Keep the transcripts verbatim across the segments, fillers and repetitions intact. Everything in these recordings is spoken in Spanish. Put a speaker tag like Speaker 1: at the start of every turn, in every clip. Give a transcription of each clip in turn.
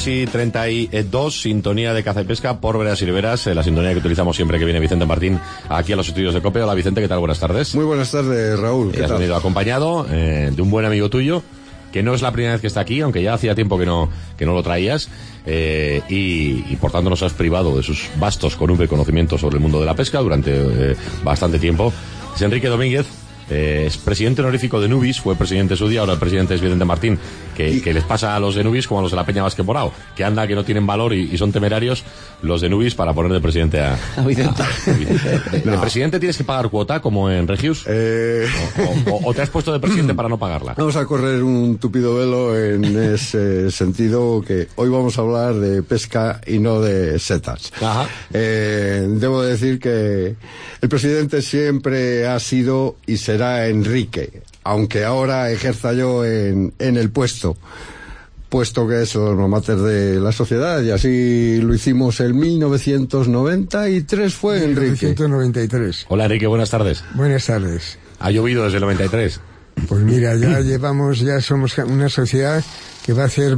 Speaker 1: tres y treinta y dos, sintonía de Caza y Pesca por Veras y Riberas, la sintonía que utilizamos siempre que viene Vicente Martín aquí a los estudios de COPE. Hola Vicente, ¿qué tal? Buenas tardes.
Speaker 2: Muy buenas tardes, Raúl.
Speaker 1: ¿Qué has tal? Venido acompañado eh, de un buen amigo tuyo, que no es la primera vez que está aquí, aunque ya hacía tiempo que no, que no lo traías, eh, y, y por tanto nos has privado de sus vastos conocimientos sobre el mundo de la pesca durante eh, bastante tiempo. Es Enrique Domínguez. Eh, es presidente honorífico de Nubis, fue presidente su día, ahora el presidente es Vicente Martín, que, que les pasa a los de Nubis como a los de la Peña Vázquez Morao, que anda, que no tienen valor y, y son temerarios los de Nubis para poner de presidente a,
Speaker 3: a Vicente.
Speaker 1: A, a Vicente. ¿De, no. ¿De presidente tienes que pagar cuota como en Regius?
Speaker 2: Eh...
Speaker 1: O, o, o te has puesto de presidente para no pagarla?
Speaker 2: Vamos a correr un tupido velo en ese sentido, que hoy vamos a hablar de pesca y no de setas.
Speaker 1: Ajá.
Speaker 2: Eh, debo decir que el presidente siempre ha sido y será Será Enrique, aunque ahora ejerza yo en, en el puesto, puesto que es el alma mater de la sociedad, y así lo hicimos en mil novecientos noventa y tres, fue Enrique.
Speaker 4: mil novecientos noventa y tres.
Speaker 1: Hola Enrique, buenas tardes.
Speaker 4: Buenas tardes.
Speaker 1: ¿Ha llovido desde el noventa y tres?
Speaker 4: Pues mira, ya llevamos, ya somos una sociedad que va a hacer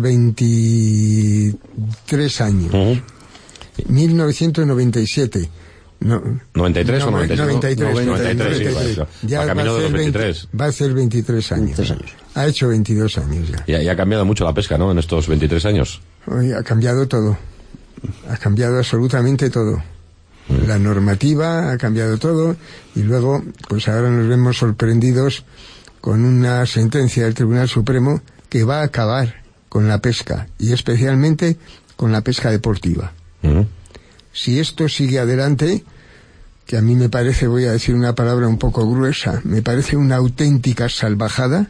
Speaker 4: veintitrés años. Uh-huh. mil novecientos noventa y siete. No,
Speaker 1: ¿noventa y tres no, o noventa y seis?
Speaker 4: noventa y tres.
Speaker 1: noventa y tres, noventa y tres, noventa y tres, sí, va,
Speaker 4: ya
Speaker 1: va camino de los veintitrés.
Speaker 4: veinte, va a ser veintitrés años.
Speaker 3: veintitrés años.
Speaker 4: Ha hecho veintidós años ya.
Speaker 1: Y, y ha cambiado mucho la pesca, ¿no? En estos veintitrés años.
Speaker 4: Hoy ha cambiado todo. Ha cambiado absolutamente todo. Mm. La normativa ha cambiado todo, y luego, pues ahora nos vemos sorprendidos con una sentencia del Tribunal Supremo que va a acabar con la pesca, y especialmente con la pesca deportiva.
Speaker 1: Mm.
Speaker 4: Si esto sigue adelante, que a mí me parece, voy a decir una palabra un poco gruesa, me parece una auténtica salvajada,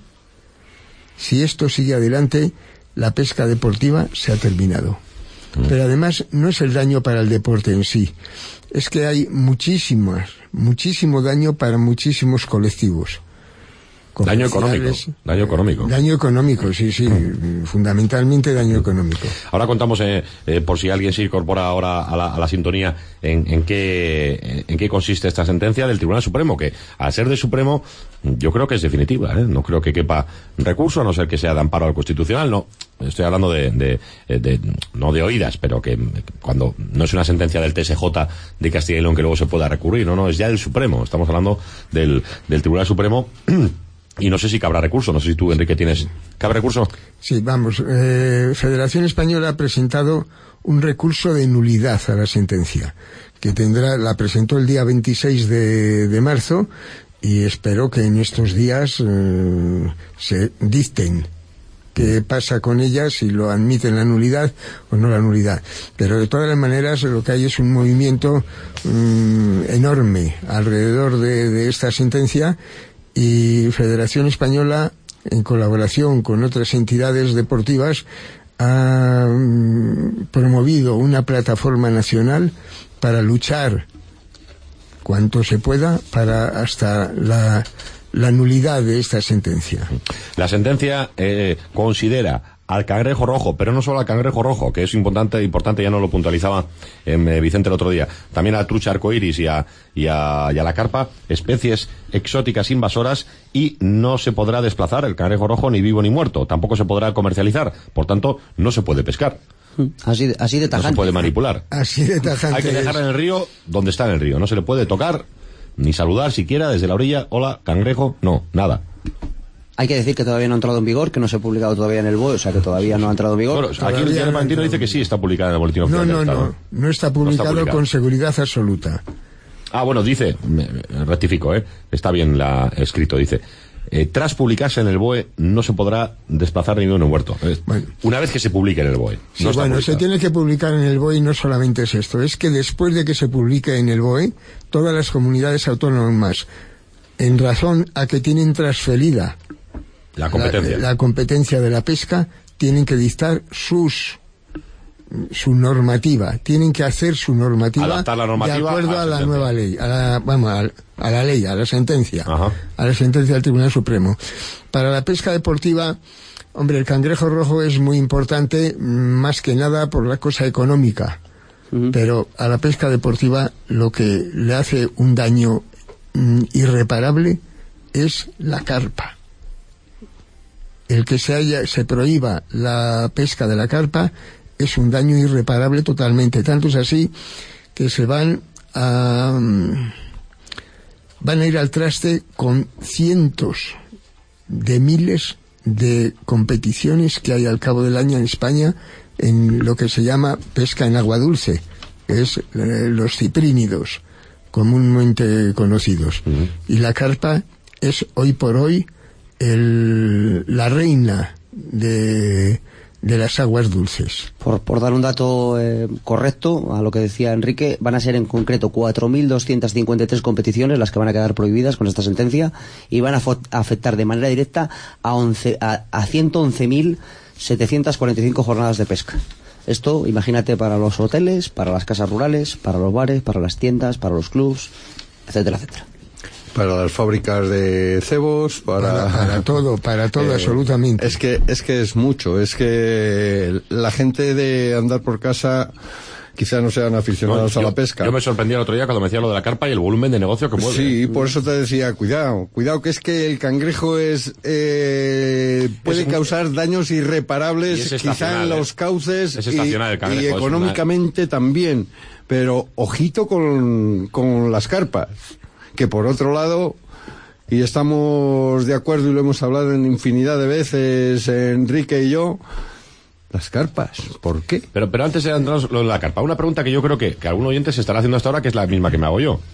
Speaker 4: si esto sigue adelante, la pesca deportiva se ha terminado. Mm. Pero además no es el daño para el deporte en sí, es que hay muchísimas, muchísimo daño para muchísimos colectivos.
Speaker 1: Daño económico, daño económico.
Speaker 4: Daño económico, sí, sí, mm. fundamentalmente daño económico.
Speaker 1: Ahora contamos, eh, eh, por si alguien se incorpora ahora a la, a la sintonía, en, en qué en qué consiste esta sentencia del Tribunal Supremo, que al ser de Supremo, yo creo que es definitiva, ¿eh? No creo que quepa recurso, a no ser que sea de amparo al Constitucional, no. Estoy hablando de, de, de, de no de oídas, pero que cuando no es una sentencia del T S J de Castilla y León que luego se pueda recurrir, no, no, es ya del Supremo. Estamos hablando del, del Tribunal Supremo. Y no sé si cabrá recurso, no sé si tú, Enrique, tienes... ¿Cabe recurso?
Speaker 4: Sí, vamos, eh, Federación Española ha presentado un recurso de nulidad a la sentencia, que tendrá, la presentó el día veintiséis de, de marzo, y espero que en estos días eh, se dicten qué pasa con ella, si lo admiten la nulidad o no la nulidad. Pero de todas las maneras lo que hay es un movimiento um, enorme alrededor de, de esta sentencia, y Federación Española, en colaboración con otras entidades deportivas, ha mm, promovido una plataforma nacional para luchar cuanto se pueda para hasta la, la nulidad de esta sentencia.
Speaker 1: La sentencia eh, considera al cangrejo rojo, pero no solo al cangrejo rojo, que es importante, importante, ya no lo puntualizaba eh, Vicente el otro día, también a la trucha arcoíris y a, y, a, y a la carpa, especies exóticas invasoras, y no se podrá desplazar el cangrejo rojo ni vivo ni muerto, tampoco se podrá comercializar, por tanto, no se puede pescar.
Speaker 3: Así, así de tajante.
Speaker 1: No se puede manipular.
Speaker 4: Así de tajante.
Speaker 1: Hay que dejarla en el río donde está en el río, no se le puede tocar, ni saludar siquiera desde la orilla, hola, cangrejo, no, nada.
Speaker 3: Hay que decir que todavía no ha entrado en vigor, que no se ha publicado todavía en el B O E, o sea que todavía no ha entrado en vigor.
Speaker 1: Bueno, aquí el Diario Argentino dice que sí está publicada en el Boletín Oficial
Speaker 4: no,
Speaker 1: del
Speaker 4: no,
Speaker 1: Estado.
Speaker 4: No, no está publicado, no está publicado con seguridad absoluta.
Speaker 1: Ah, bueno, dice, me, me rectifico, ¿eh? Está bien la escrito, dice... Eh, tras publicarse en el B O E no se podrá desplazar ni vivo ni muerto. Eh,
Speaker 4: bueno,
Speaker 1: una vez que se publique en el B O E.
Speaker 4: Sí,
Speaker 1: no
Speaker 4: bueno,
Speaker 1: publicado.
Speaker 4: Se tiene que publicar en el B O E, y no solamente es esto, es que después de que se publique en el B O E, todas las comunidades autónomas, en razón a que tienen transferida
Speaker 1: la competencia,
Speaker 4: la, la competencia de la pesca, tienen que dictar sus su normativa, tienen que hacer su normativa,
Speaker 1: adaptar la normativa
Speaker 4: de acuerdo
Speaker 1: a,
Speaker 4: a la nueva ley, a la, vamos, a, a la ley, a la sentencia,
Speaker 1: Ajá.
Speaker 4: a la sentencia del Tribunal Supremo. Para la pesca deportiva, hombre, el cangrejo rojo es muy importante, más que nada por la cosa económica, uh-huh. Pero a la pesca deportiva lo que le hace un daño mm, irreparable es la carpa. El que se haya, se prohíba la pesca de la carpa es un daño irreparable totalmente. Tanto es así que se van a van a ir al traste con cientos de miles de competiciones que hay al cabo del año en España en lo que se llama pesca en agua dulce, que es eh, los ciprínidos, comúnmente conocidos. Uh-huh. Y la carpa es hoy por hoy el, la reina de, de las aguas dulces.
Speaker 3: Por, por dar un dato eh, correcto a lo que decía Enrique, van a ser en concreto cuatro mil doscientas cincuenta y tres competiciones las que van a quedar prohibidas con esta sentencia y van a, fo- a afectar de manera directa a, once, a, a ciento once mil setecientas cuarenta y cinco jornadas de pesca. Esto, imagínate, para los hoteles, para las casas rurales, para los bares, para las tiendas, para los clubs, etcétera, etcétera.
Speaker 2: Para las fábricas de cebos, para...
Speaker 4: Para, para todo, para todo, eh, absolutamente.
Speaker 2: Es que, es que es mucho, es que la gente de andar por casa quizá no sean aficionados no, yo, a la pesca.
Speaker 1: Yo me sorprendí el otro día cuando me decía lo de la carpa y el volumen de negocio que mueve.
Speaker 2: Sí, por eso te decía, cuidado, cuidado que es que el cangrejo es eh, puede es, causar daños irreparables quizá en los cauces
Speaker 1: es y, el cangrejo,
Speaker 2: y económicamente una... también, pero ojito con, con las carpas, que por otro lado, y estamos de acuerdo y lo hemos hablado en infinidad de veces Enrique y yo, las carpas, ¿por qué?
Speaker 1: Pero, pero antes de entrar lo de la carpa, una pregunta que yo creo que, que algún oyente se estará haciendo hasta ahora, que es la misma que me hago yo.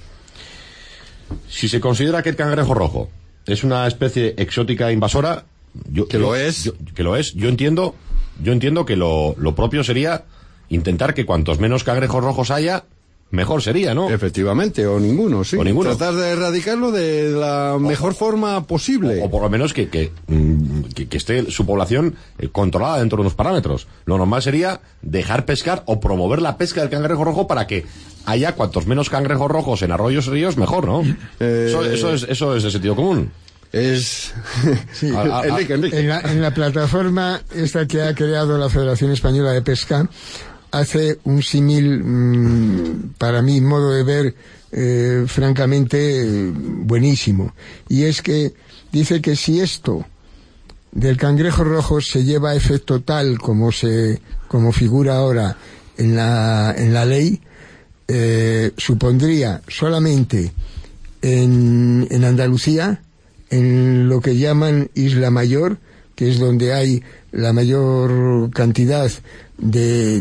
Speaker 1: Si se considera que el cangrejo rojo es una especie exótica invasora, yo,
Speaker 2: que
Speaker 1: yo,
Speaker 2: lo es,
Speaker 1: yo, que lo es, yo entiendo, yo entiendo que lo, lo propio sería intentar que cuantos menos cangrejos rojos haya, mejor sería, ¿no?
Speaker 2: Efectivamente, o ninguno, sí.
Speaker 1: O ninguno.
Speaker 2: Tratar de erradicarlo de la mejor o, forma posible.
Speaker 1: O, o por lo menos que, que, que, que esté su población controlada dentro de unos parámetros. Lo normal sería dejar pescar o promover la pesca del cangrejo rojo para que haya cuantos menos cangrejos rojos en arroyos y ríos, mejor, ¿no? Eh... Eso, eso, es, eso es de sentido común.
Speaker 2: Es...
Speaker 4: Sí, a, a, Enrique, Enrique. En, la, en la plataforma esta que ha creado la Federación Española de Pesca hace un símil, mmm, para mi modo de ver, eh, francamente eh, buenísimo. Y es que dice que si esto del cangrejo rojo se lleva a efecto tal como se como figura ahora en la en la ley, eh, supondría solamente en, en Andalucía, en lo que llaman Isla Mayor, que es donde hay la mayor cantidad de,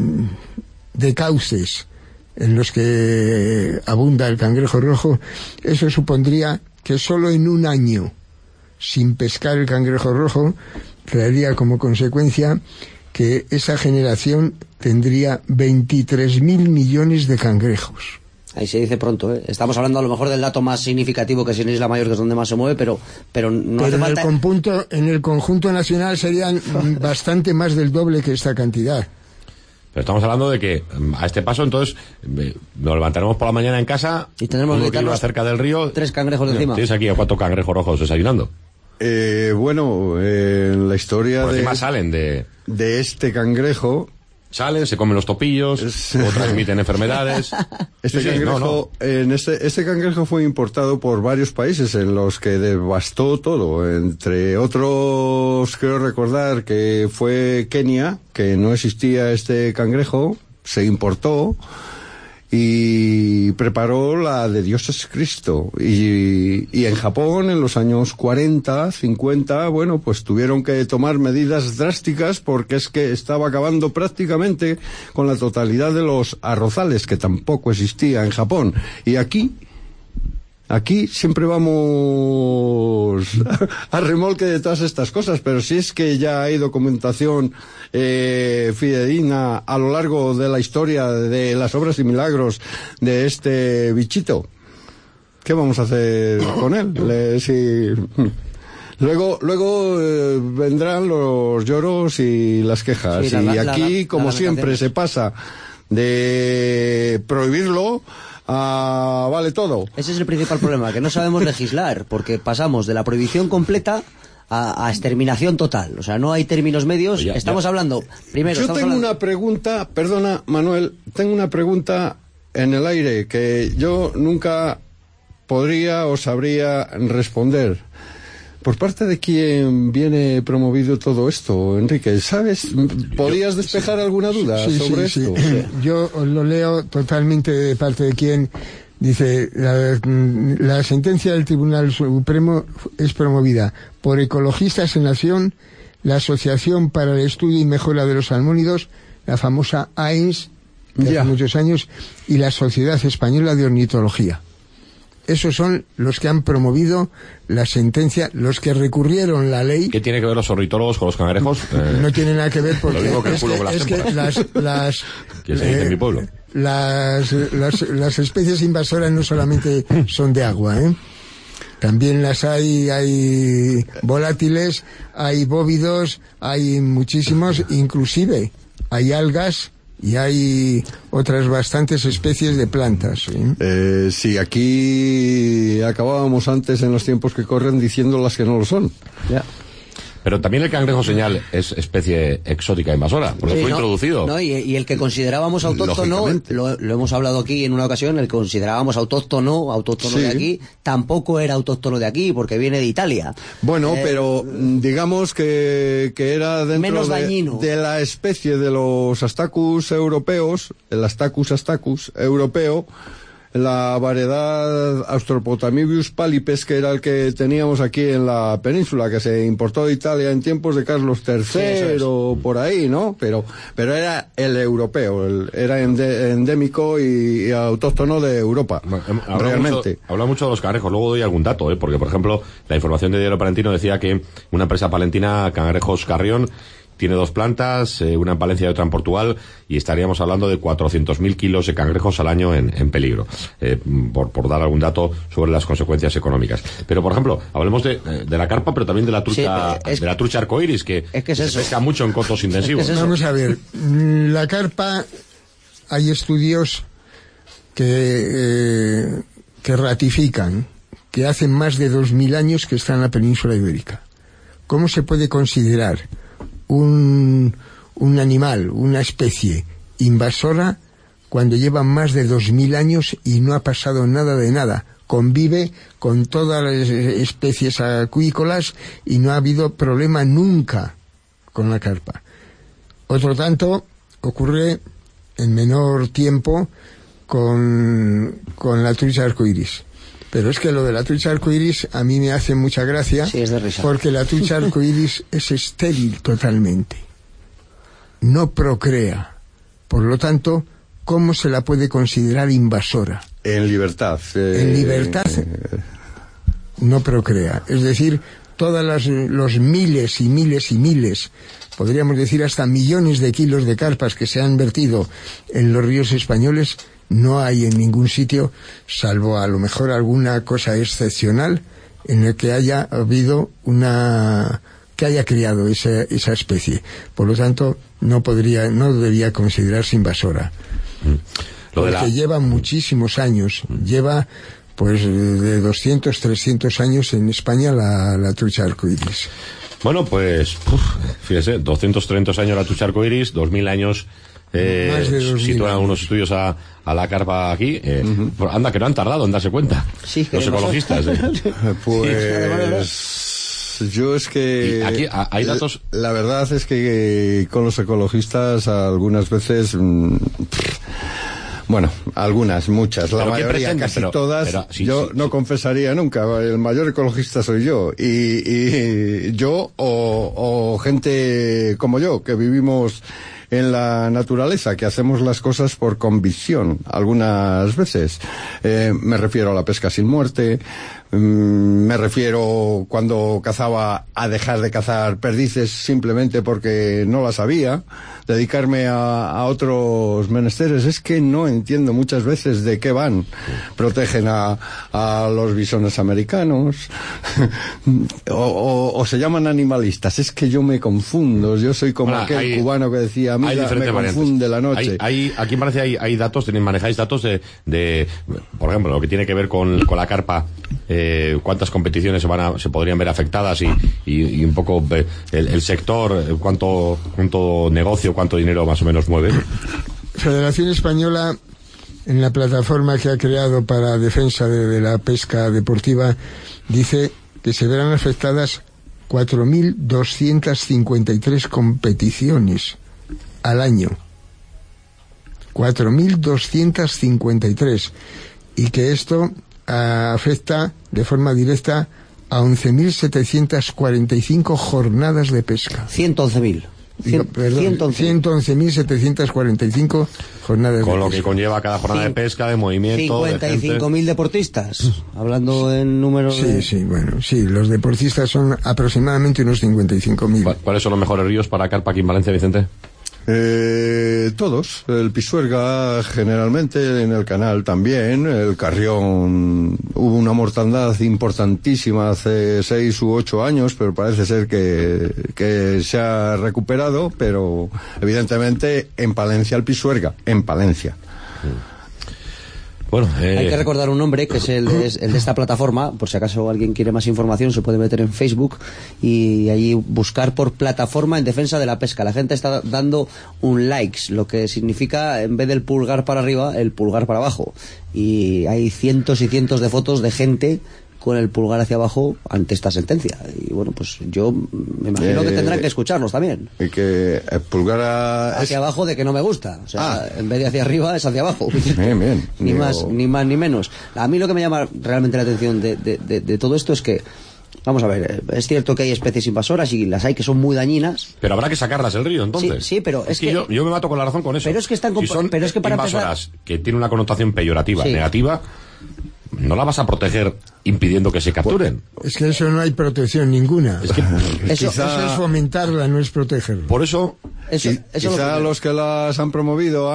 Speaker 4: de cauces en los que abunda el cangrejo rojo, eso supondría que solo en un año sin pescar el cangrejo rojo traería como consecuencia que esa generación tendría veintitrés mil millones de cangrejos.
Speaker 3: Ahí se dice pronto, ¿eh? Estamos hablando a lo mejor del dato más significativo, que es en Isla Mayor, que es donde más se mueve, pero, pero no
Speaker 4: pero
Speaker 3: hace
Speaker 4: en
Speaker 3: falta...
Speaker 4: el conjunto, en el conjunto nacional serían bastante más del doble que esta cantidad.
Speaker 1: Pero estamos hablando de que a este paso, entonces, nos levantaremos por la mañana en casa
Speaker 3: y tenemos que
Speaker 1: ir cerca del río.
Speaker 3: Tres cangrejos de encima.
Speaker 1: ¿Tienes aquí a cuatro cangrejos rojos desayunando?
Speaker 2: Eh, bueno, eh, la historia
Speaker 1: por
Speaker 2: de...
Speaker 1: encima salen de...
Speaker 2: de este cangrejo...
Speaker 1: Salen, se comen los topillos, es... o transmiten enfermedades.
Speaker 2: Este sí, cangrejo, no, no. En este, este cangrejo fue importado por varios países en los que devastó todo. Entre otros, creo recordar que fue Kenia, que no existía este cangrejo, se importó y preparó la de Dios es Cristo. Y, y en Japón, en los años cuarenta, cincuenta, bueno, pues tuvieron que tomar medidas drásticas porque es que estaba acabando prácticamente con la totalidad de los arrozales, que tampoco existía en Japón. Y aquí... Aquí siempre vamos a remolque de todas estas cosas, pero si es que ya hay documentación eh, fidedigna a lo largo de la historia de las obras y milagros de este bichito, ¿qué vamos a hacer con él? Le, si... Luego, luego eh, vendrán los lloros y las quejas, sí, la, y la, aquí, la, como la siempre, se pasa de prohibirlo Ah, vale todo.
Speaker 3: Ese es el principal problema, que no sabemos legislar, porque pasamos de la prohibición completa a, a exterminación total. O sea, no hay términos medios. Ya, estamos ya. hablando, primero...
Speaker 2: Yo
Speaker 3: estamos
Speaker 2: tengo
Speaker 3: hablando...
Speaker 2: una pregunta, perdona, Manuel, tengo una pregunta en el aire que yo nunca podría o sabría responder. ¿Por parte de quién viene promovido todo esto, Enrique? ¿Sabes? ¿Podías despejar alguna duda
Speaker 4: sí,
Speaker 2: sobre
Speaker 4: sí,
Speaker 2: esto?
Speaker 4: Sí. Yo lo leo totalmente de parte de quien dice, la, la sentencia del Tribunal Supremo es promovida por Ecologistas en Acción, la Asociación para el Estudio y Mejora de los Salmónidos, la famosa A E N S, de hace muchos años, y la Sociedad Española de Ornitología. Esos son los que han promovido la sentencia, los que recurrieron la ley.
Speaker 1: ¿Qué tiene que ver los ornitólogos con los cangrejos? Eh,
Speaker 4: no tiene nada que ver porque
Speaker 1: lo mismo que el
Speaker 4: es,
Speaker 1: culo
Speaker 4: que,
Speaker 1: con las
Speaker 4: es que
Speaker 1: témporas.
Speaker 4: las, las,
Speaker 1: que se dice
Speaker 4: eh,
Speaker 1: en mi pueblo.
Speaker 4: Las, las, las especies invasoras no solamente son de agua, ¿eh? También las hay, hay volátiles, hay bóvidos, hay muchísimos, inclusive hay algas y hay otras bastantes especies de plantas. ¿eh?
Speaker 2: Eh, sí, aquí acabábamos antes en los tiempos que corren diciendo las que no lo son.
Speaker 3: Ya.
Speaker 1: Pero también el cangrejo señal es especie exótica invasora, porque
Speaker 3: Sí,
Speaker 1: fue
Speaker 3: no,
Speaker 1: introducido.
Speaker 3: No, y, y el que considerábamos autóctono, lo, lo hemos hablado aquí en una ocasión, el que considerábamos autóctono, autóctono
Speaker 2: Sí.
Speaker 3: de aquí, tampoco era autóctono de aquí, porque viene de Italia.
Speaker 2: Bueno,
Speaker 3: Eh,
Speaker 2: pero digamos que, que era dentro
Speaker 3: menos
Speaker 2: de,
Speaker 3: dañino.
Speaker 2: de la especie de los astacus europeos, el astacus astacus europeo, la variedad Australopithecus pallipes, que era el que teníamos aquí en la península, que se importó de Italia en tiempos de Carlos tercero, sí, por ahí, ¿no? Pero pero era el europeo, el, era ende, endémico y, y autóctono de Europa,
Speaker 1: Habla
Speaker 2: realmente.
Speaker 1: Mucho, habla mucho de los cangrejos, luego doy algún dato, ¿eh? Porque, por ejemplo, la información de Diario Palentino decía que una empresa palentina, Cangrejos Carrión, tiene dos plantas, eh, una en Palencia y otra en Portugal, y estaríamos hablando de cuatrocientos mil kilos de cangrejos al año en, en peligro, eh, por, por dar algún dato sobre las consecuencias económicas. Pero, por ejemplo, hablemos de, de la carpa, pero también de la trucha,
Speaker 3: Sí, es,
Speaker 1: de la trucha arcoíris, que,
Speaker 3: es que es
Speaker 1: se
Speaker 3: eso.
Speaker 1: pesca mucho en cotos intensivos.
Speaker 3: Es que es
Speaker 4: Vamos a ver, la carpa, hay estudios que, eh, que ratifican que hace más de dos mil años que está en la península ibérica. ¿Cómo se puede considerar un, un animal, una especie invasora, cuando lleva más de dos mil años y no ha pasado nada de nada? Convive con todas las especies acuícolas y no ha habido problema nunca con la carpa. Otro tanto ocurre en menor tiempo con, con la trucha arcoíris. Pero es que lo de la trucha arcoíris a mí me hace mucha gracia,
Speaker 3: sí, es de risa.
Speaker 4: Porque la trucha arcoíris es estéril totalmente. No procrea. Por lo tanto, ¿cómo se la puede considerar invasora?
Speaker 2: En libertad. Eh,
Speaker 4: en libertad no procrea. Es decir, todas las, los miles y miles y miles, podríamos decir hasta millones de kilos de carpas que se han vertido en los ríos españoles, no hay en ningún sitio, salvo a lo mejor alguna cosa excepcional, en el que haya habido una, que haya criado esa, esa especie. Por lo tanto, no podría, no debía considerarse invasora.
Speaker 1: Mm. Lo de
Speaker 4: Porque
Speaker 1: la...
Speaker 4: lleva muchísimos años, mm. lleva pues de doscientos, trescientos años en España la, la trucha arcoíris.
Speaker 1: Bueno, pues, uf, fíjese, doscientos treinta años la trucha arcoíris, dos mil años... Eh,
Speaker 4: Más de dos mil
Speaker 1: sitúan
Speaker 4: años.
Speaker 1: algunos estudios a, a la carpa aquí. Eh, uh-huh. Anda, que no han tardado en darse cuenta.
Speaker 3: Sí,
Speaker 1: los ecologistas. Eh.
Speaker 2: Pues yo es que...
Speaker 1: Y aquí a, hay datos...
Speaker 2: La, la verdad es que con los ecologistas algunas veces... Mmm, bueno, algunas, muchas, la mayoría, casi pero, todas, pero, sí, yo sí, no sí. confesaría nunca, el mayor ecologista soy yo, y, y yo o, o gente como yo, que vivimos en la naturaleza, que hacemos las cosas por convicción, algunas veces. Eh, me refiero a la pesca sin muerte, mm, me refiero cuando cazaba a dejar de cazar perdices simplemente porque no las había, dedicarme a, a otros menesteres. Es que no entiendo muchas veces de qué van. Protegen a, a los bisones americanos, o, o, o se llaman animalistas. Es que yo me confundo, yo soy como bueno, aquel hay, cubano que decía, mira, me confunde la noche.
Speaker 1: Hay, hay, aquí parece hay, hay datos, tenéis, manejáis datos de, de, por ejemplo, lo que tiene que ver con, con la carpa, eh, cuántas competiciones se van a, se podrían ver afectadas y, y, y un poco eh, el, el sector, cuánto, cuánto negocio, cuánto dinero más o menos mueve.
Speaker 4: Federación Española, en la plataforma que ha creado para defensa de, de la pesca deportiva, dice que se verán afectadas cuatro mil doscientas cincuenta y tres competiciones al año. cuatro mil doscientas cincuenta y tres. Y que esto uh, afecta de forma directa a once mil setecientas cuarenta y cinco jornadas de pesca.
Speaker 3: ciento once mil.
Speaker 4: ciento once mil setecientas cuarenta y cinco jornadas
Speaker 1: con
Speaker 4: de
Speaker 1: lo
Speaker 4: pesca.
Speaker 1: que conlleva cada jornada de pesca, de movimiento,
Speaker 3: cincuenta y cinco
Speaker 1: de
Speaker 3: mil deportistas, hablando en números
Speaker 4: sí,
Speaker 3: de...
Speaker 4: sí, bueno, sí, los deportistas son aproximadamente unos cincuenta y cinco mil.
Speaker 1: ¿Cuáles son los mejores ríos para carpa aquí en Valencia, Vicente?
Speaker 2: Eh, todos, el Pisuerga generalmente, en el canal también, el Carrión hubo una mortandad importantísima hace seis u ocho años, pero parece ser que, que se ha recuperado, pero evidentemente en Palencia el Pisuerga, en Palencia.
Speaker 1: Bueno, eh...
Speaker 3: hay que recordar un nombre que es el de, el de esta plataforma, por si acaso alguien quiere más información se puede meter en Facebook y allí buscar por plataforma en defensa de la pesca. La gente está dando un likes, lo que significa en vez del pulgar para arriba, el pulgar para abajo, y hay cientos y cientos de fotos de gente con el pulgar hacia abajo ante esta sentencia. Y bueno, pues yo me imagino eh, que tendrán que escucharnos también.
Speaker 2: Y que el pulgar a...
Speaker 3: hacia es... abajo de que no me gusta. O sea, ah. en vez de hacia arriba es hacia abajo.
Speaker 2: Bien, bien.
Speaker 3: Ni Digo... más, ni más, ni menos. A mí lo que me llama realmente la atención de, de, de, de todo esto es que, vamos a ver, es cierto que hay especies invasoras y las hay que son muy dañinas.
Speaker 1: Pero habrá que sacarlas del río, entonces.
Speaker 3: Sí, sí, pero es,
Speaker 1: es que,
Speaker 3: que
Speaker 1: yo, yo me mato con la razón con eso.
Speaker 3: Pero es que están
Speaker 1: si son
Speaker 3: pero es que para
Speaker 1: invasoras,
Speaker 3: empezar...
Speaker 1: que tiene una connotación peyorativa,
Speaker 3: sí.
Speaker 1: negativa, no la vas a proteger impidiendo que se capturen.
Speaker 4: Es que eso no hay protección ninguna.
Speaker 1: Es que
Speaker 4: eso, quizá... eso es fomentarla, no es protegerla.
Speaker 1: Por eso...
Speaker 2: Eso, eso quizá lo los que las han promovido,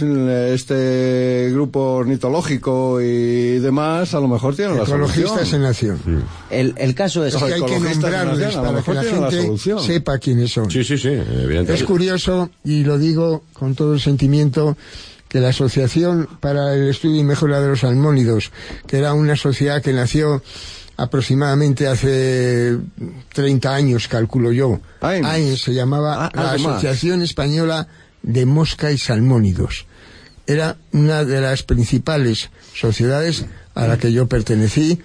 Speaker 2: este grupo ornitológico y demás, a lo mejor tienen la solución.
Speaker 4: Ecologistas en acción.
Speaker 1: Sí.
Speaker 3: El, el caso es,
Speaker 4: es que hay que nombrarles para que la gente la sepa quiénes son.
Speaker 1: Sí, sí, sí, evidentemente.
Speaker 4: Es curioso, y lo digo con todo el sentimiento, que la Asociación para el Estudio y Mejora de los Salmónidos, que era una sociedad que nació aproximadamente hace treinta años, calculo yo. A I N se llamaba ah, la Asociación más. Española de Mosca y Salmónidos. Era una de las principales sociedades a la que yo pertenecí,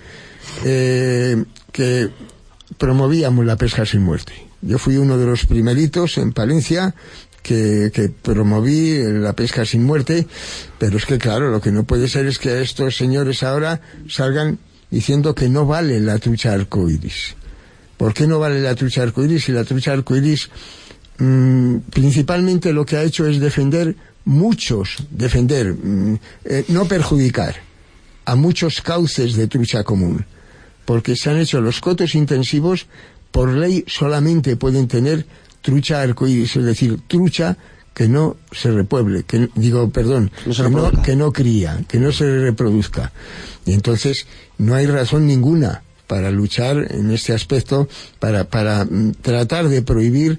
Speaker 4: eh, que promovíamos la pesca sin muerte. Yo fui uno de los primeritos en Palencia que, que promoví la pesca sin muerte, pero es que claro, lo que no puede ser es que estos señores ahora salgan diciendo que no vale la trucha arcoíris. ¿Por qué no vale la trucha arcoíris? Si la trucha arcoíris mmm, principalmente lo que ha hecho es defender muchos, defender, mmm, eh, no perjudicar a muchos cauces de trucha común, porque se han hecho los cotos intensivos, por ley solamente pueden tener trucha arcoíris, es decir, trucha que no se repueble, que digo, perdón, no que, no, que no cría, que no se reproduzca. Y entonces no hay razón ninguna para luchar en este aspecto, para, para tratar de prohibir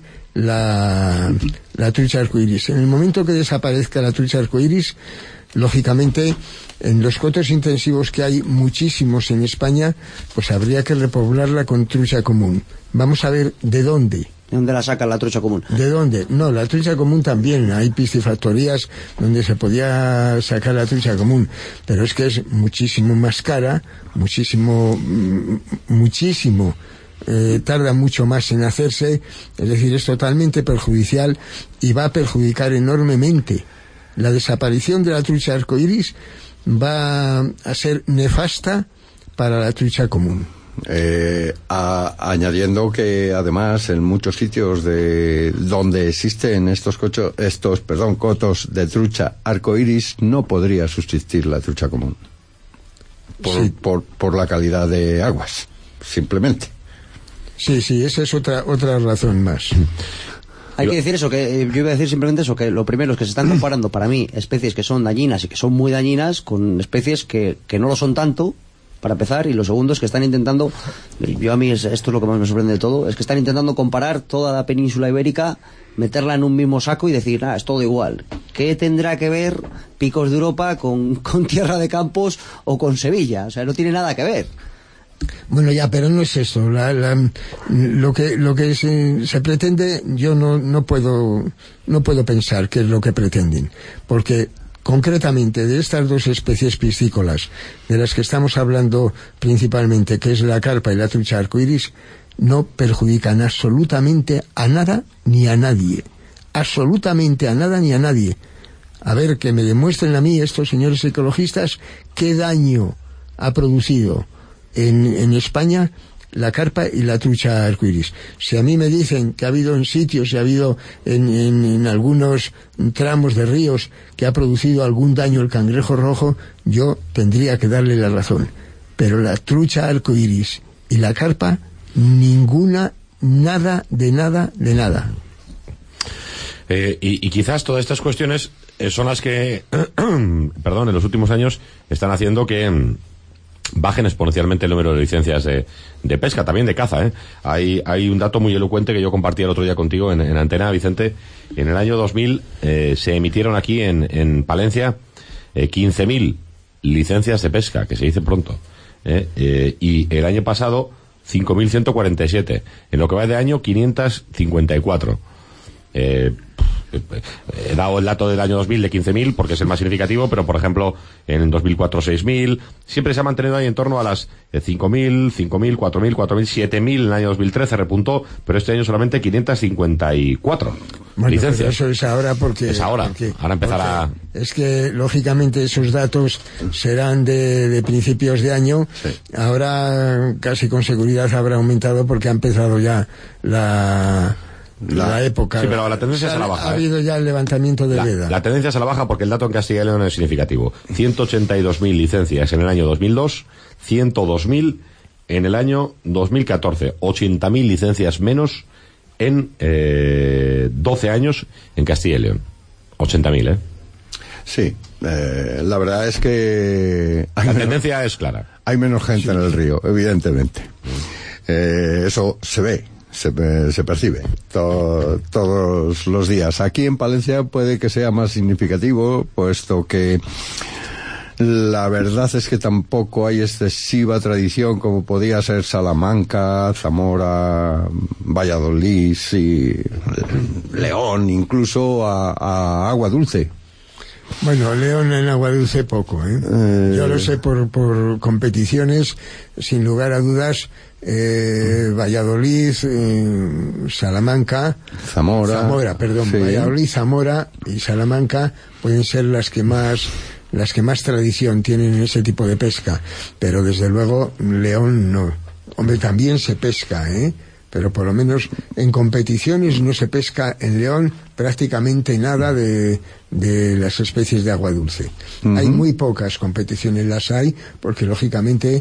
Speaker 4: la, la trucha arcoíris. En el momento que desaparezca la trucha arcoíris, lógicamente, en los cotos intensivos, que hay muchísimos en España, pues habría que repoblarla con trucha común. Vamos a ver de dónde.
Speaker 3: ¿De dónde la sacan la trucha común?
Speaker 4: ¿De dónde? No, la trucha común también. Hay piscifactorías donde se podía sacar la trucha común, pero es que es muchísimo más cara, muchísimo, muchísimo, eh, tarda mucho más en hacerse, es decir, es totalmente perjudicial y va a perjudicar enormemente. La desaparición de la trucha arcoíris va a ser nefasta para la trucha común.
Speaker 2: Eh, a, añadiendo que además en muchos sitios de donde existen estos cochos, estos perdón cotos de trucha arcoíris, no podría subsistir la trucha común por, sí. por, por la calidad de aguas, simplemente.
Speaker 4: Sí, sí, esa es otra otra razón más.
Speaker 3: Hay que decir eso, que yo iba a decir simplemente eso, que lo primero es que se están comparando para mí especies que son dañinas y que son muy dañinas con especies que, que no lo son tanto, para empezar, y lo segundo es que están intentando, yo a mí es, esto es lo que más me sorprende de todo, es que están intentando comparar toda la península ibérica, meterla en un mismo saco y decir, ah, es todo igual. ¿Qué tendrá que ver Picos de Europa con, con Tierra de Campos o con Sevilla? O sea, no tiene nada que ver.
Speaker 4: Bueno, ya, pero no es eso. La, la, lo que lo que se, se pretende, yo no no puedo no puedo pensar qué es lo que pretenden, porque concretamente de estas dos especies piscícolas, de las que estamos hablando principalmente, que es la carpa y la trucha arcoíris, no perjudican absolutamente a nada ni a nadie. Absolutamente a nada ni a nadie. A ver, que me demuestren a mí estos señores ecologistas qué daño ha producido en, en España la carpa y la trucha arcoíris. Si a mí me dicen que ha habido en sitios y ha habido en, en, en algunos tramos de ríos que ha producido algún daño el cangrejo rojo, yo tendría que darle la razón. Pero la trucha arcoíris y la carpa, ninguna, nada, de nada, de nada.
Speaker 1: Eh, y, y quizás todas estas cuestiones eh, son las que, perdón, en los últimos años están haciendo que mm, bajen exponencialmente el número de licencias de, de pesca, también de caza, ¿eh? Hay, hay un dato muy elocuente que yo compartí el otro día contigo en, en Antena, Vicente. En el año dos mil eh, se emitieron aquí en, en Palencia eh, quince mil licencias de pesca, que se dice pronto, ¿eh? Eh, y el año pasado cinco mil ciento cuarenta y siete. En lo que va de año, quinientos cincuenta y cuatro. Eh, he dado el dato del año dos mil de quince mil porque es el más significativo, pero por ejemplo en dos mil cuatro seis mil, siempre se ha mantenido ahí en torno a las cinco mil, cinco mil, cuatro mil, cuatro mil, siete mil. En el año dos mil trece repuntó, pero este año solamente quinientos cincuenta y cuatro
Speaker 4: bueno,
Speaker 1: licencias.
Speaker 4: Eso es ahora porque...
Speaker 1: Es ahora,
Speaker 4: porque,
Speaker 1: ahora empezará...
Speaker 4: Es que lógicamente esos datos serán de, de principios de año, sí. Ahora casi con seguridad habrá aumentado porque ha empezado ya la... La, la época.
Speaker 1: Sí, pero la tendencia
Speaker 4: o sea,
Speaker 1: es a la baja.
Speaker 4: Ha habido ya el levantamiento de
Speaker 1: la,
Speaker 4: veda.
Speaker 1: La tendencia es a la baja porque el dato en Castilla y León es significativo. ciento ochenta y dos mil licencias en el año dos mil dos, ciento dos mil en el año dos mil catorce. ochenta mil licencias menos en eh, doce años en Castilla y León. ochenta mil, ¿eh?
Speaker 2: Sí, eh, la verdad es que...
Speaker 1: La menos, tendencia es clara.
Speaker 2: Hay menos gente sí. en el río, evidentemente. Eh, eso se ve. Se, se percibe to, todos los días. Aquí en Palencia puede que sea más significativo, puesto que la verdad es que tampoco hay excesiva tradición como podía ser Salamanca, Zamora, Valladolid y León, incluso a, a Agua Dulce.
Speaker 4: Bueno, León en Agua Dulce poco, ¿eh? eh... Yo lo sé por, por competiciones, sin lugar a dudas. Eh, Valladolid, eh, Salamanca,
Speaker 2: Zamora,
Speaker 4: Zamora, perdón, sí. Valladolid, Zamora y Salamanca pueden ser las que más, las que más tradición tienen en ese tipo de pesca, pero desde luego León no. Hombre, también se pesca, ¿eh? Pero por lo menos en competiciones no se pesca en León prácticamente nada de, de las especies de agua dulce. Uh-huh. Hay muy pocas competiciones, las hay, porque lógicamente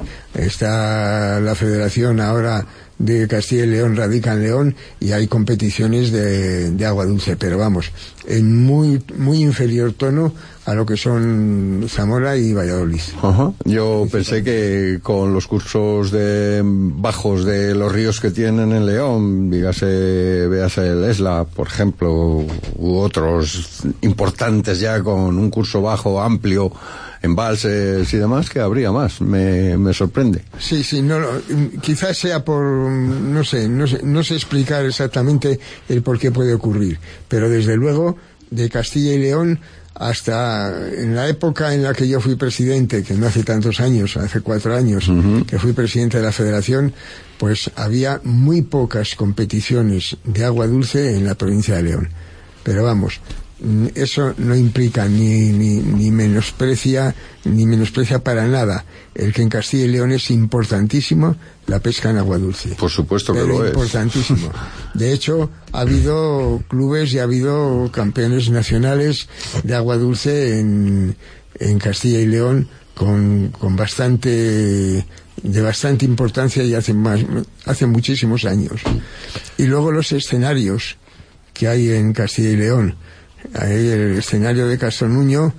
Speaker 4: está la Federación ahora de Castilla y León, radica en León, y hay competiciones de, de agua dulce, pero vamos, en muy, muy inferior tono a lo que son Zamora y Valladolid.
Speaker 2: Uh-huh. Yo pensé que con los cursos de bajos de los ríos que tienen en León, dígase, véase el Esla, por ejemplo, u otros importantes ya con un curso bajo amplio, embalses y demás, que habría más. Me, me sorprende.
Speaker 4: Sí, sí, no, quizás sea por, no sé, no sé, no sé explicar exactamente el por qué puede ocurrir, pero desde luego de Castilla y León hasta en la época en la que yo fui presidente, que no hace tantos años, hace cuatro años, uh-huh. que fui presidente de la Federación, pues había muy pocas competiciones de agua dulce en la provincia de León. Pero vamos, eso no implica ni, ni, ni menosprecia, ni menosprecia para nada el que en Castilla y León es importantísimo la pesca en agua dulce.
Speaker 2: Por supuesto que
Speaker 4: Pero
Speaker 2: lo
Speaker 4: importantísimo.
Speaker 2: es.
Speaker 4: De hecho, ha habido clubes y ha habido campeones nacionales de agua dulce en, en Castilla y León con, con bastante, de bastante importancia y hace más, hace muchísimos años. Y luego los escenarios que hay en Castilla y León. Ahí el escenario de Castronuño,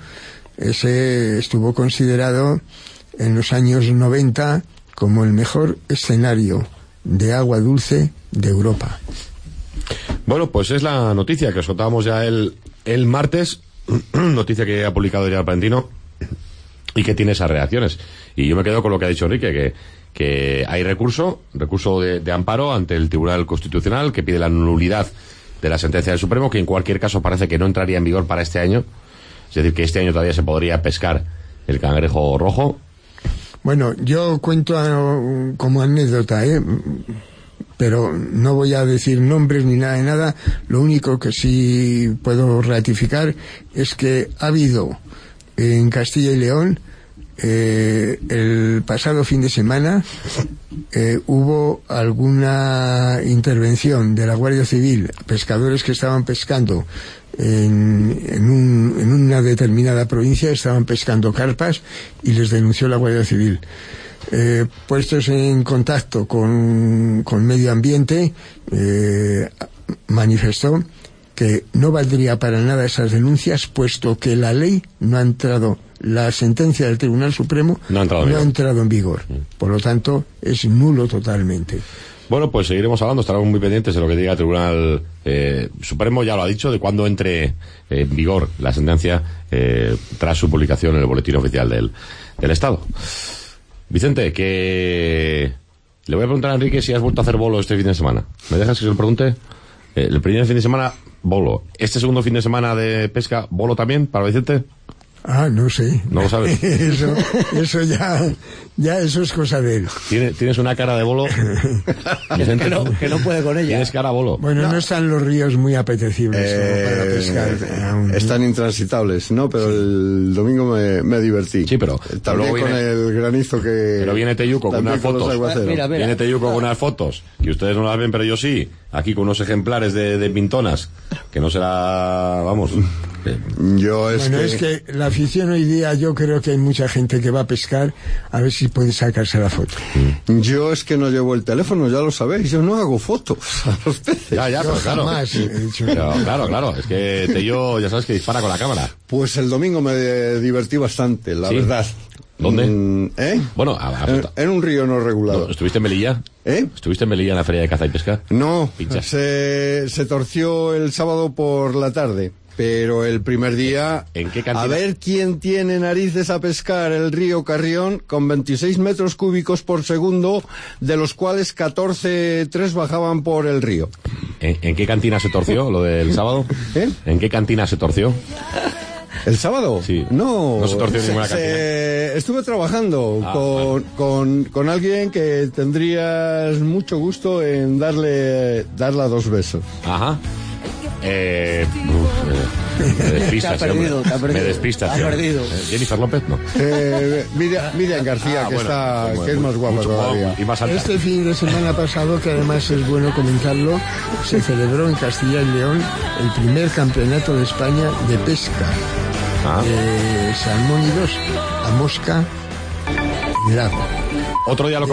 Speaker 4: ese estuvo considerado en los años noventa como el mejor escenario de agua dulce de Europa.
Speaker 1: Bueno, pues es la noticia que os contábamos ya el, el martes, noticia que ha publicado ya el Palentino y que tiene esas reacciones. Y yo me quedo con lo que ha dicho Enrique, que, que hay recurso, recurso de, de amparo ante el Tribunal Constitucional que pide la nulidad de la sentencia del Supremo, que en cualquier caso parece que no entraría en vigor para este año, Es decir, que este año todavía se podría pescar el cangrejo rojo.
Speaker 4: Bueno, yo cuento uh, como anécdota, ¿eh? Pero no voy a decir nombres ni nada de nada. Lo único que sí puedo ratificar es que ha habido en Castilla y León eh, el pasado fin de semana eh, hubo alguna intervención de la Guardia Civil, pescadores que estaban pescando en, en, un, en una determinada provincia, estaban pescando carpas y les denunció la Guardia Civil. Eh, puestos en contacto con, con medio ambiente, eh, manifestó que no valdría para nada esas denuncias, puesto que la ley no ha entrado, la sentencia del Tribunal Supremo
Speaker 1: no ha entrado,
Speaker 4: no ha entrado en vigor. Por lo tanto, es nulo totalmente.
Speaker 1: Bueno, pues seguiremos hablando, estaremos muy pendientes de lo que diga el Tribunal eh, Supremo, ya lo ha dicho, de cuándo entre eh, en vigor la sentencia eh, tras su publicación en el Boletín Oficial del, del Estado. Vicente, que le voy a preguntar a Enrique si has vuelto a hacer bolo este fin de semana. ¿Me dejas que se lo pregunte? Eh, el primer fin de semana, bolo. ¿Este segundo fin de semana de pesca, bolo también para Vicente?
Speaker 4: Ah, no sé.
Speaker 1: ¿No lo sabes?
Speaker 4: eso, eso ya, ya eso es cosa de él.
Speaker 1: ¿Tiene, ¿Tienes una cara de bolo? Vicente,
Speaker 3: que, no, que no puede con ella.
Speaker 1: ¿Tienes cara bolo?
Speaker 4: Bueno, no, no están los ríos muy apetecibles
Speaker 2: eh,
Speaker 4: como para pescar. Aún.
Speaker 2: Están intransitables, ¿no? Pero el domingo me, me divertí.
Speaker 1: Sí, pero...
Speaker 2: También
Speaker 1: pero
Speaker 2: con
Speaker 1: viene,
Speaker 2: el granizo que...
Speaker 1: Pero viene Teyuco con unas
Speaker 2: con
Speaker 1: fotos.
Speaker 3: Mira, mira.
Speaker 1: Viene Teyuco con unas fotos, que ustedes no las ven, pero yo sí. Aquí con unos ejemplares de, de pintonas, que no será... Vamos...
Speaker 2: Yo es
Speaker 4: bueno,
Speaker 2: que...
Speaker 4: es que la afición hoy día, yo creo que hay mucha gente que va a pescar a ver si puede sacarse la foto.
Speaker 2: Yo es que no llevo el teléfono, ya lo sabéis, yo no hago fotos a los peces.
Speaker 1: Ya, ya,
Speaker 4: Yo
Speaker 1: pero claro.
Speaker 4: jamás he dicho
Speaker 1: Pero, claro, claro, es que Tello, ya sabes que dispara con la cámara.
Speaker 2: Pues el domingo me divertí bastante, la
Speaker 1: ¿Sí?
Speaker 2: verdad.
Speaker 1: ¿Dónde?
Speaker 2: Mm, ¿Eh?
Speaker 1: Bueno, a, a,
Speaker 2: En, en un río no regulado.
Speaker 1: no, ¿estuviste en Melilla?
Speaker 2: ¿Eh?
Speaker 1: ¿Estuviste en Melilla en la feria de caza y pesca?
Speaker 2: No,
Speaker 1: Pinchas.
Speaker 2: se, se torció el sábado por la tarde. Pero el primer día,
Speaker 1: ¿En qué cantidad?
Speaker 2: a ver quién tiene narices a pescar el río Carrión con veintiséis metros cúbicos por segundo, de los cuales catorce, tres bajaban por el río.
Speaker 1: ¿En, en qué cantina se torció lo del sábado?
Speaker 2: ¿Eh?
Speaker 1: ¿En qué cantina se torció?
Speaker 2: ¿El sábado?
Speaker 1: Sí.
Speaker 2: No,
Speaker 1: No se torció ninguna cantina.
Speaker 2: se- estuve trabajando
Speaker 1: Ah,
Speaker 2: con,
Speaker 1: vale.
Speaker 2: con, con alguien que tendrías mucho gusto en darle, darla dos besos.
Speaker 1: Ajá. Eh, uf, eh, me despistas,
Speaker 3: Te ha perdido,
Speaker 1: hombre.
Speaker 3: te ha perdido.
Speaker 1: Me despistas,
Speaker 3: Te ha
Speaker 1: sí, hombre.
Speaker 3: perdido.
Speaker 1: Eh, Jennifer López, no.
Speaker 2: Eh, Miriam, Miriam García,
Speaker 1: Ah,
Speaker 2: que,
Speaker 1: bueno,
Speaker 2: está,
Speaker 1: pues,
Speaker 2: que es más guapa
Speaker 1: mucho-
Speaker 2: todavía.
Speaker 1: Y más alta.
Speaker 4: Este fin de semana pasado, que además es bueno comentarlo, se celebró en Castilla y León el primer campeonato de España de pesca
Speaker 1: Ah.
Speaker 4: de salmónidos a mosca en lago.
Speaker 1: Otro día lo